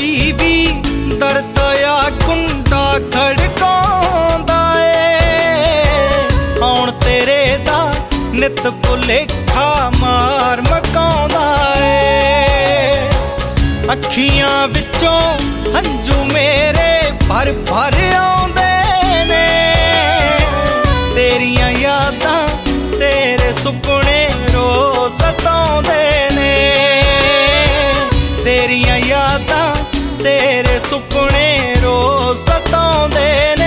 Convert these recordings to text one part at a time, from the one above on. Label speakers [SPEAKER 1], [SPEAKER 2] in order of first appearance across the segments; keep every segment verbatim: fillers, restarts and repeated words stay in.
[SPEAKER 1] ਕੋਈ ਵੀ ਦਰਦ ਆ ਕੁੰਡਾ ਖੜਕਾਉਂਦਾ ਏ। ਆਉਣ ਤੇਰੇ ਦਾ ਨਿਤ ਭੁਲੇਖਾ ਮਾਰ ਮਕਾਉਂਦਾ ਏ। ਅੱਖੀਆਂ ਵਿੱਚੋਂ ਹੰਝੂ ਮੇਰੇ ਭਰ ਭਰ ਆਉਂਦੇ ਨੇ। ਤੇਰੀਆਂ ਯਾਦਾਂ ਤੇਰੇ ਸੁਪਨੇ ਰੋਜ਼ ਸਤਾਉਂਦੇ ਨੇ। ਤੇਰੀਆਂ ਯਾਦਾਂ ਤੇਰੇ ਸੁਪਨੇ ਰੋਜ਼ ਸਤਾਉਂਦੇ ਨੇ।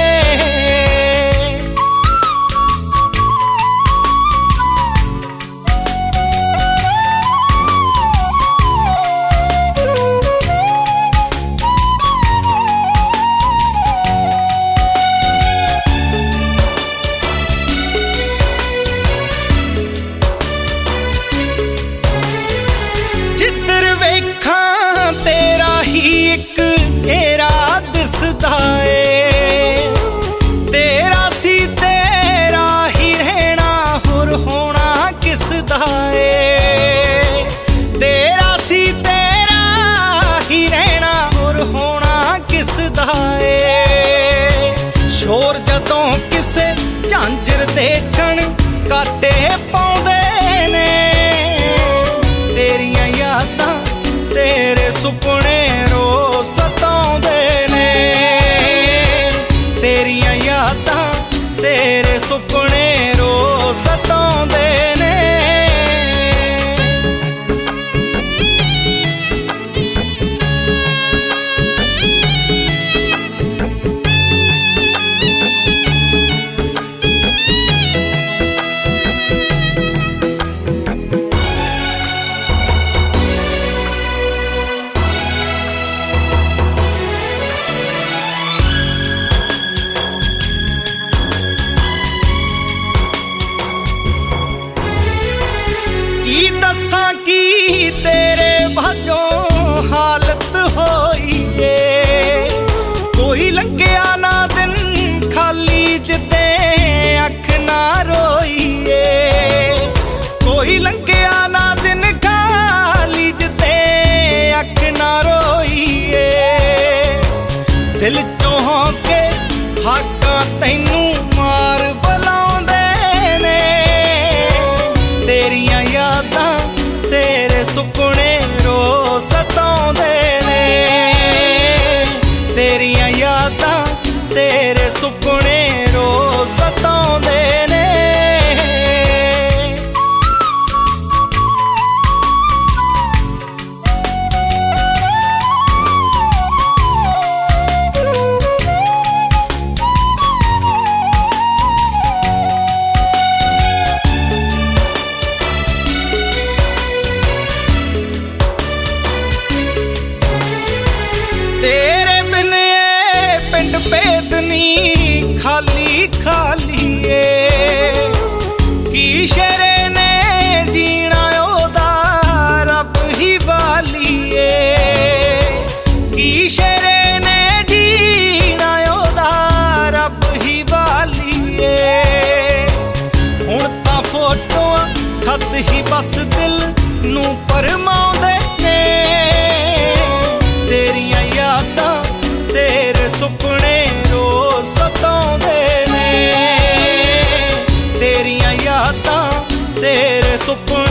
[SPEAKER 1] ਜਿੱਧਰ ਵੇਖਾਂ ਤੇਰਾ ਹੀ ਇੱਕ ਘੇਰਾ ਦਿਸਦਾ ਏ। ਤੇਰਾ ਸੀ ਤੇਰਾ ਹੀ ਰਹਿਣਾ ਹੋਰ ਹੋਣਾ ਕਿਸਦਾ ਏ। ਤੇਰਾ ਸੀ ਤੇਰਾ ਹੀ ਰਹਿਣਾ ਹੋਰ ਹੋਣਾ ਕਿਸਦਾ ਏ। ਸ਼ੋਰ ਜਦੋਂ ਕਿਸੇ ਝਾਂਜਰ ਦੇ ਛਣ ਕਾਟੇ ਪਾਉਂਦੇ ਨੇ। ਤੇਰੀਆਂ ਯਾਦਾਂ ਤੇਰੇ ਸੁਪਨੇ ਰੋਜ਼ ਸਤਾਉਂਦੇ ਨੇ। ਤੇਰੀਆਂ ਯਾਦਾਂ ਤੇਰੇ ਸੁਪਨੇ ਰੋਜ਼ ਸਤਾਉਂਦੇ ਨੇ। ਕੀ ਦੱਸਾਂ ਕੀ ਤੇਰੇ ਬਾਝੋਂ ਹਾਲਤ ਹੋਈ ਏ। ਕੋਈ ਲੰਘਿਆ ਨਾ ਦਿਨ ਖਾਲੀ ਜਿੱਦੇ ਅੱਖ ਨਾ ਰੋਈ ਏ। ਕੋਈ ਲੰਘਿਆ ਨਾ ਦਿਨ ਖਾਲੀ ਜਿੱਦੇ ਅੱਖ ਨਾ ਰੋਈ ਏ। ਦਿਲ ਚੋਂ ਹੋ ਕੇ ਹਾਕਾਂ ਤੈਨੂੰ ਮਾਰ ਬੁਲਾਉਂਦੇ ਨੇ। ਤੇਰੀਆਂ ਯਾਦਾਂ ਤੇਰੇ ਸੁਪਨੇ ਰੋਜ਼ ਸਤਾਉਂਦੇ ਨੇ। ਤੇਰੀਆਂ ਯਾਦਾਂ ਤੇਰੇ ਸੁਪਨੇ ਰੋਜ਼ ਸਤਾਉਂਦੇ ਨੇ। ਤੇਰੇ ਬਿਨ ਇਹ ਪਿੰਡ ਬੇਦਨੀ ਖਾਲੀ ਖਾਲੀ ਏ। ਕੀ ਸ਼ੇਰੇ ਨੇ ਜੀਣਾ ਉਹਦਾ ਰੱਬ ਹੀ ਵਾਲੀ ਏ। ਕੀ ਸ਼ੇਰੇ ਨੇ ਜੀਣਾ ਉਹਦਾ ਰੱਬ ਹੀ ਵਾਲੀ ਏ। ਹੁਣ ਤਾਂ ਫੋਟੋਆਂ ਖਤ ਹੀ ਬਸ ਦਿਲ ਨੂੰ ਪਰਮਾਉਂਦੇ ਨੇ। ਤੇਰੀਆਂ ਯਾਦਾਂ ਤੇਰੇ ਸੁਪਨੇ ਰੋਜ਼ ਸਤਾਉਂਦੇ ਨੇ। ਤੇਰੀਆਂ ਯਾਦਾਂ ਤੇਰੇ ਸੁਪਨੇ